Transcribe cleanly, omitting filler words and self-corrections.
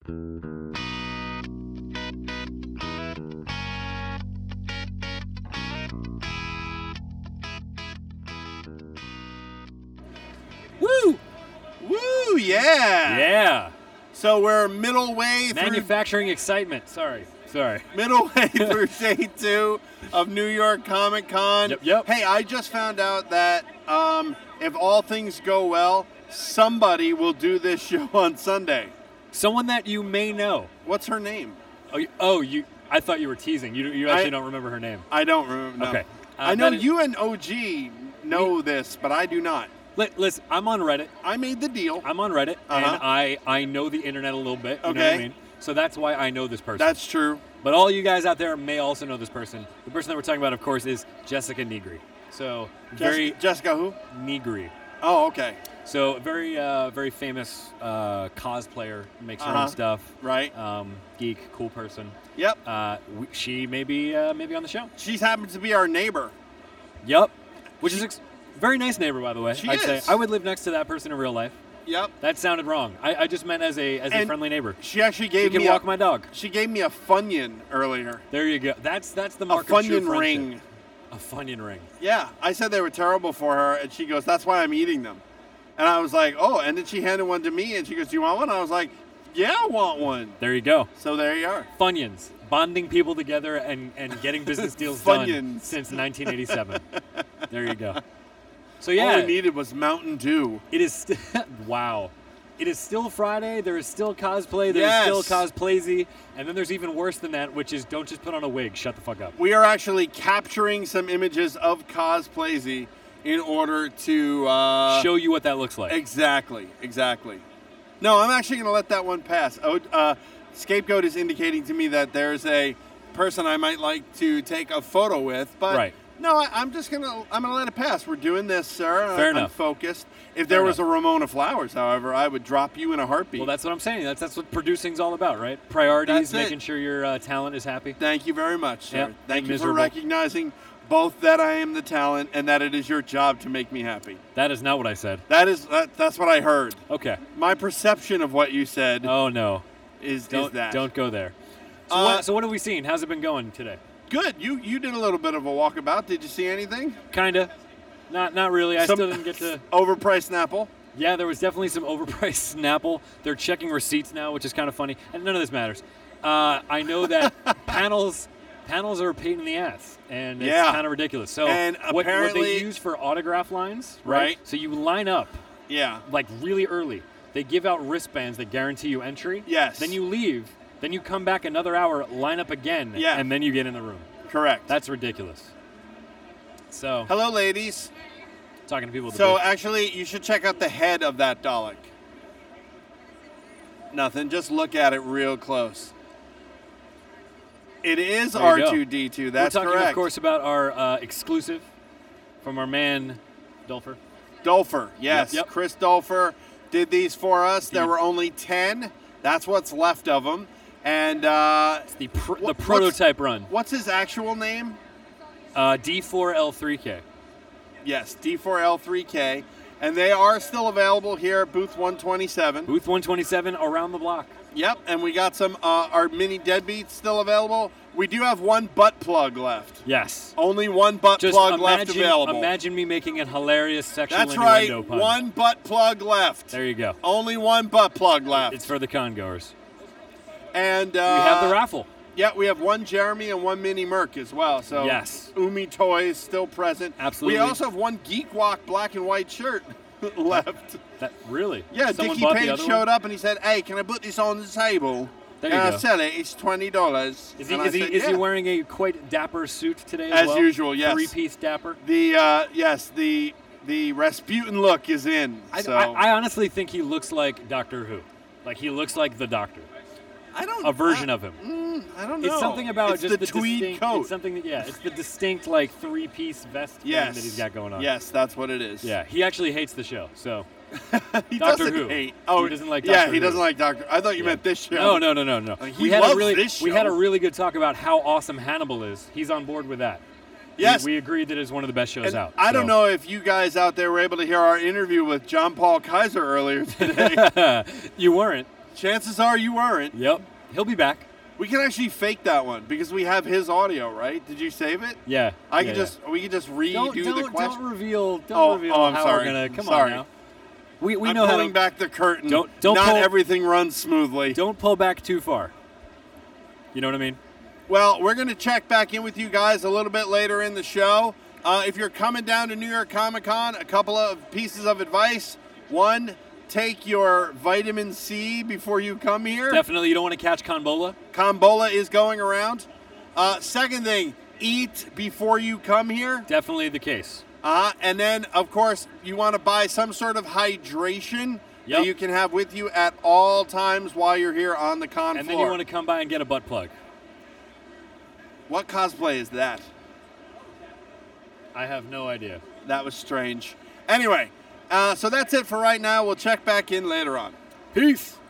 Woo! Woo, yeah! Yeah. So we're middle way through Manufacturing excitement. Sorry. middle way through day 2 of New York Comic Con. Yep. Hey, I just found out that if all things go well, somebody will do this show on Sunday. Someone that you may know. What's her name? You. I thought you were teasing. You actually don't remember her name. I don't remember. No. Okay. I know that is- you and OG know this, but I do not. Listen, I'm on Reddit. I made the deal. I'm on Reddit, Uh-huh. and I know the internet a little bit. You know what I Okay. mean? So that's why I know this person. That's true. But all you guys out there may also know this person. The person that we're talking about, of course, is Jessica Negri. So Jessica who? Negri. Oh, okay. So very famous cosplayer, makes her own stuff. Right. Geek, cool person. Yep. She may be on the show. She's happens to be our neighbor. Yep. Which is very nice neighbor, by the way. She I'd say is. I would live next to that person in real life. Yep. That sounded wrong. I just meant as a And friendly neighbor. She actually You gave can me walk my dog. She gave me a Funyun earlier. There you go. That's the A mark of true Funyun friendship. ring. A Funyun ring. Yeah, I said they were terrible for her, and she goes, "That's why I'm eating them." And I was like, "Oh!" And then she handed one to me, and she goes, "Do you want one?" I was like, "Yeah, I want one." There you go. So there you are. Funyuns. Bonding people together and getting business deals done Funyuns. since 1987. There you go. So All yeah, we needed was Mountain Dew. it is wow. It is still Friday. There is still cosplay. There is Yes. still cosplaysy. And then there's even worse than that, which is don't just put on a wig. Shut the fuck up. We are actually capturing some images of cosplaysy in order to Show you what that looks like. Exactly. No, I'm actually going to let that one pass. Scapegoat is indicating to me that there's a person I might like to take a photo with, but Right. no, I'm gonna let it pass. We're doing this, sir. Fair I'm enough. focused. If there Fair was enough. a Ramona Flowers, however, I would drop you in a heartbeat. Well, that's what I'm saying. That's what producing's all about, right? Priorities, That's it. making sure your talent is happy. Thank you very much, sir. Yep, Thank you miserable. for recognizing both that I am the talent and that it is your job to make me happy. That is not what I said. That's what I heard. Okay. My perception of what you said Oh no. is Don't that. don't go there. So what have we seen? How's it been going today? Good. You did a little bit of a walkabout. Did you see anything? Kinda. Not really. I Some still didn't get to. overpriced Snapple. Yeah, there was definitely some overpriced Snapple. They're checking receipts now, which is kind of funny. And none of this matters. I know that panels are a pain in the ass, and it's Yeah. kind of ridiculous. So And what they apparently- use for autograph lines, Right. So you line up Yeah. like really early. They give out wristbands that guarantee you entry. Yes. Then you leave. Then you come back another hour, line up again, Yeah. and then you get in the room. Correct. That's ridiculous. So, Hello, ladies. talking to people at the So booth. actually, you should check out the head of that Dalek. Nothing. Just look at it real close. It is There you go. R2-D2. That's We're talking, correct. of course, about our exclusive from our man, Dulfer. Dolfer, yes. Yep. Chris Dolfer did these for us. There He- were only 10. That's what's left of them. And The prototype run. what's his actual name? D4L3K. Yes, D4L3K. And they are still available here at Booth 127. Booth 127 around the block. Yep, and we got some our mini deadbeats still available. We do have one butt plug left. Yes. Only one butt Just plug left imagine, available. imagine me making a hilarious sexual That's right, innuendo pun. one butt plug left. There you go. Only one butt plug left. It's for the con goers. And We have the raffle. Yeah, we have one Jeremy and one Mini Merc as well. So Yes. Umi Toys still present. Absolutely. We also have one Geek Walk black and white shirt left. That really? Yeah, Someone Dickie bought the Page other showed one? up and he said, "Hey, can I put this on the table? There you Can I go. sell it? It's $20." Is he And I is he said, is he "Yeah." wearing a quite dapper suit today as As well? usual, yes. 3-piece dapper. The yes, the Rasputin look is in. So I honestly think he looks like Doctor Who. Like he looks like the Doctor. I don't A version of him. I don't know. It's something about It's just the tweed distinct, coat. It's something that, yeah, it's the distinct like 3-piece vest thing Yes, that he's got going on. Yes, that's what it is. Yeah, he actually hates the show. So he Doctor doesn't Who. hate. He doesn't like Yeah, Doctor he Who. doesn't like Doctor. I thought you Yeah. meant this show. No. He we had loves a really this we had a show. really good talk about how awesome Hannibal is. He's on board with that. Yes. We agreed that it's one of the best shows And out. I don't so. know if you guys out there were able to hear our interview with John Paul Kaiser earlier today. You weren't. Chances are you weren't. Yep. He'll be back. We can actually fake that one because we have his audio, right? Did you save it? Yeah. We yeah. can just redo the question. Don't reveal. Oh, I'm how sorry. we're gonna. Come Sorry. on now. We I'm know how pulling to, back the curtain. Don't Not pull- everything runs smoothly. Don't pull back too far. You know what I mean? Well, we're going to check back in with you guys a little bit later in the show. If you're coming down to New York Comic Con, a couple of pieces of advice. One, take your vitamin C before you come here. Definitely, you don't want to catch Conbola. Combola is going around. Second thing, eat before you come here. Definitely the case. And then, of course, you want to buy some sort of hydration Yep. that you can have with you at all times while you're here on the con And floor. then you want to come by and get a butt plug. What cosplay is that? I have no idea. That was strange. Anyway, so that's it for right now. We'll check back in later on. Peace.